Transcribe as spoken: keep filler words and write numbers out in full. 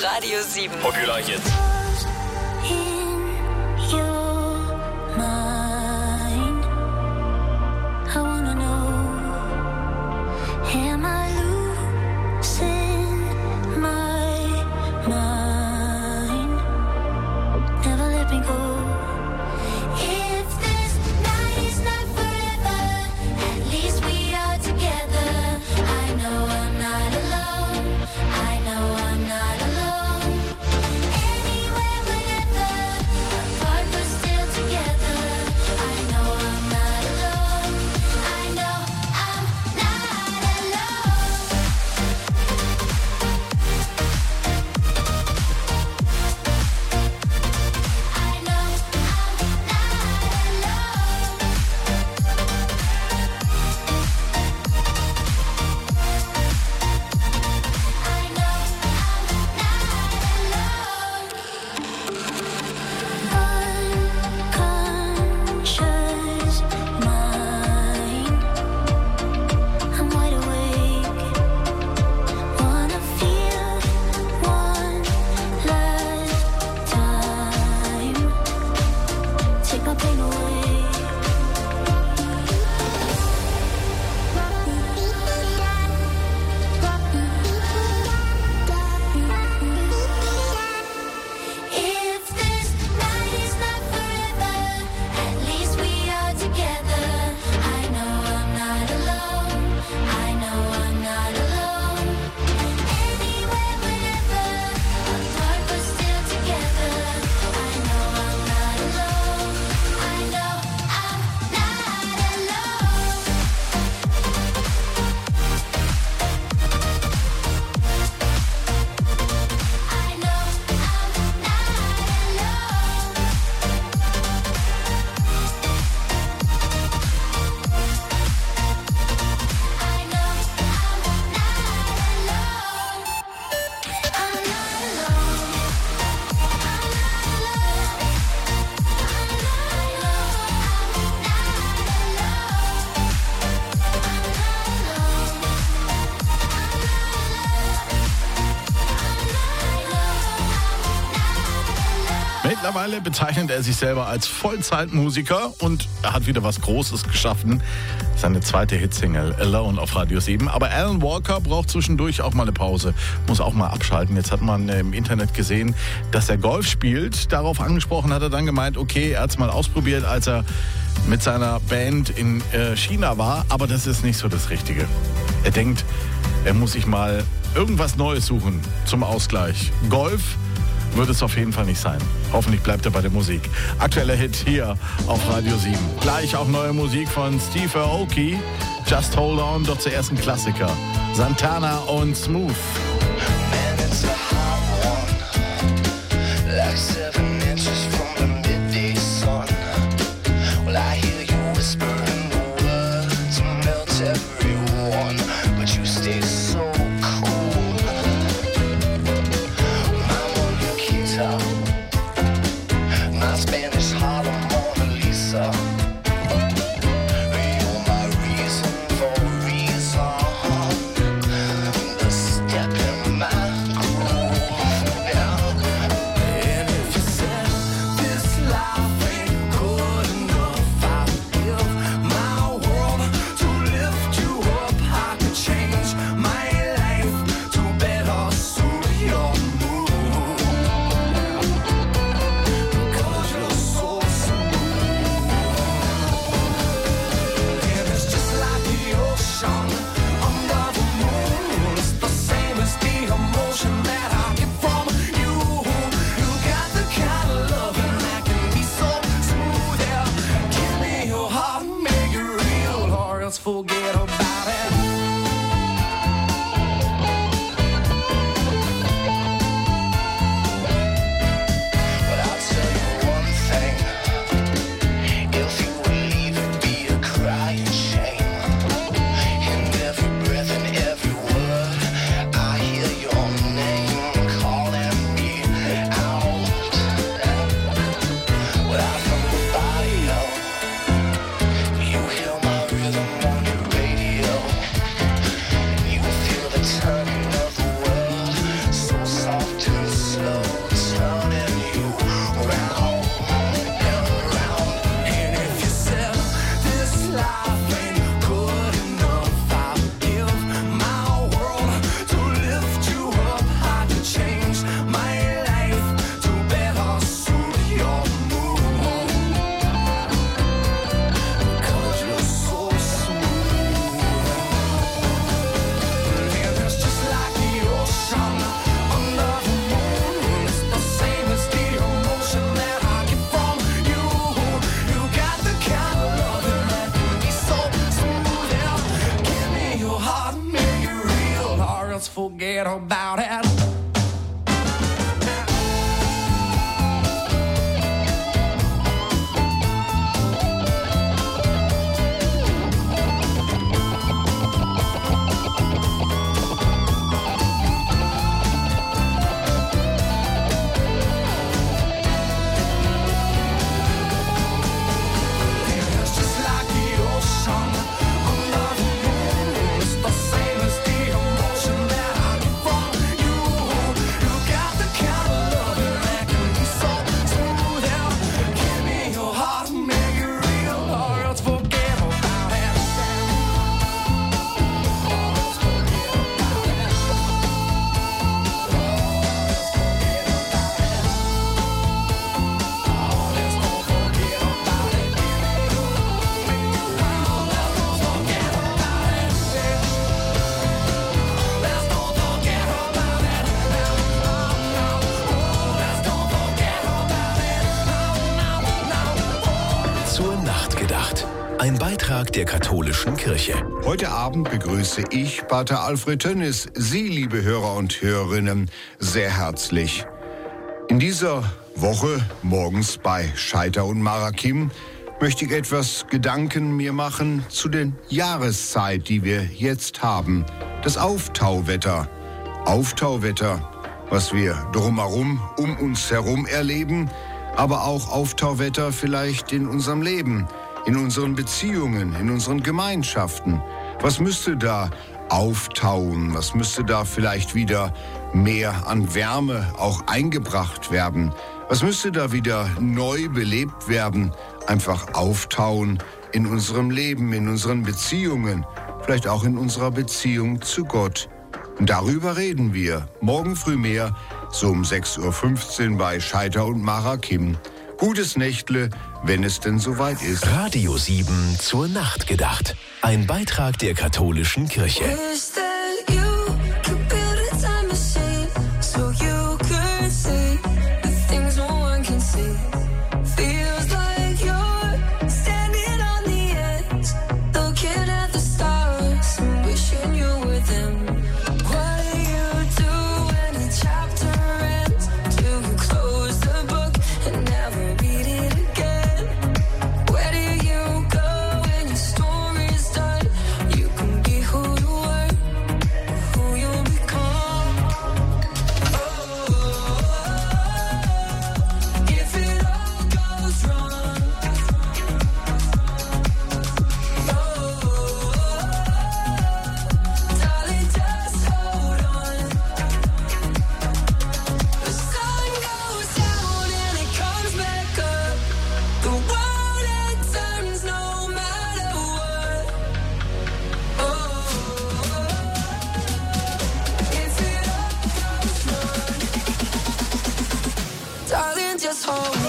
Radio sieben. Hope you like it. Mittlerweile bezeichnet er sich selber als Vollzeitmusiker und er hat wieder was Großes geschaffen. Seine zweite Hitsingle Alone auf Radio sieben. Aber Alan Walker braucht zwischendurch auch mal eine Pause, muss auch mal abschalten. Jetzt hat man im Internet gesehen, dass er Golf spielt. Darauf angesprochen hat er dann gemeint, okay, er hat es mal ausprobiert, als er mit seiner Band in China war. Aber das ist nicht so das Richtige. Er denkt, er muss sich mal irgendwas Neues suchen zum Ausgleich. Golf wird es auf jeden Fall nicht sein. Hoffentlich bleibt er bei der Musik. Aktueller Hit hier auf Radio sieben. Gleich auch neue Musik von Steve Aoki. Just Hold On, doch zuerst ein Klassiker. Santana und Smooth. Man, it's a hot one. Like seven inches from the midday sun. Well, I hear you whispering the words to melt everyone. But you stay so cool. I'm on your guitar. My Spanish Harlem Mona Lisa. You're my reason for reason. The step in my groove. Yeah. And if you said this life ain't good enough, I'd give my world to lift you up. I could change my just forget about it. Ein Beitrag der katholischen Kirche. Heute Abend begrüße ich Pater Alfred Tönnis, Sie, liebe Hörer und Hörerinnen, sehr herzlich. In dieser Woche, morgens bei Scheiter und Marakim, möchte ich etwas Gedanken mir machen zu der Jahreszeit, die wir jetzt haben. Das Auftauwetter. Auftauwetter, was wir drumherum, um uns herum erleben, aber auch Auftauwetter vielleicht in unserem Leben, in unseren Beziehungen, in unseren Gemeinschaften. Was müsste da auftauen? Was müsste da vielleicht wieder mehr an Wärme auch eingebracht werden? Was müsste da wieder neu belebt werden? Einfach auftauen in unserem Leben, in unseren Beziehungen, vielleicht auch in unserer Beziehung zu Gott. Und darüber reden wir morgen früh mehr, so um sechs Uhr fünfzehn bei Scheiter und Marakim. Gutes Nächtle, wenn es denn soweit ist. Radio sieben zur Nacht gedacht. Ein Beitrag der katholischen Kirche. Just hold